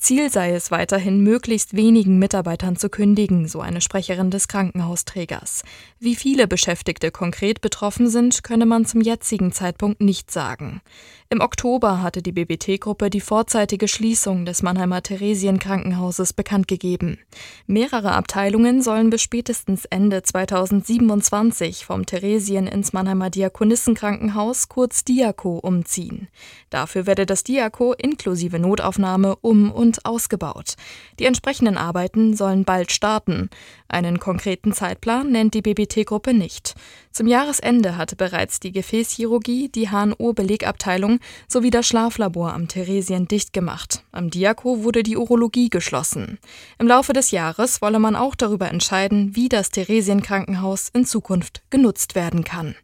Ziel sei es weiterhin, möglichst wenigen Mitarbeitern zu kündigen, so eine Sprecherin des Krankenhausträgers. Wie viele Beschäftigte konkret betroffen sind, könne man zum jetzigen Zeitpunkt nicht sagen. Im Oktober hatte die BBT-Gruppe die vorzeitige Schließung des Mannheimer Theresienkrankenhauses bekannt gegeben. Mehrere Abteilungen sollen bis spätestens Ende 2027 vom Theresien ins Mannheimer Diakonissenkrankenhaus, kurz Diako, umziehen. Dafür werde das Diako inklusive Notaufnahme und ausgebaut. Die entsprechenden Arbeiten sollen bald starten. Einen konkreten Zeitplan nennt die BBT-Gruppe nicht. Zum Jahresende hatte bereits die Gefäßchirurgie, die HNO-Belegabteilung sowie das Schlaflabor am Theresien dicht gemacht. Am Diako wurde die Urologie geschlossen. Im Laufe des Jahres wolle man auch darüber entscheiden, wie das Theresienkrankenhaus in Zukunft genutzt werden kann.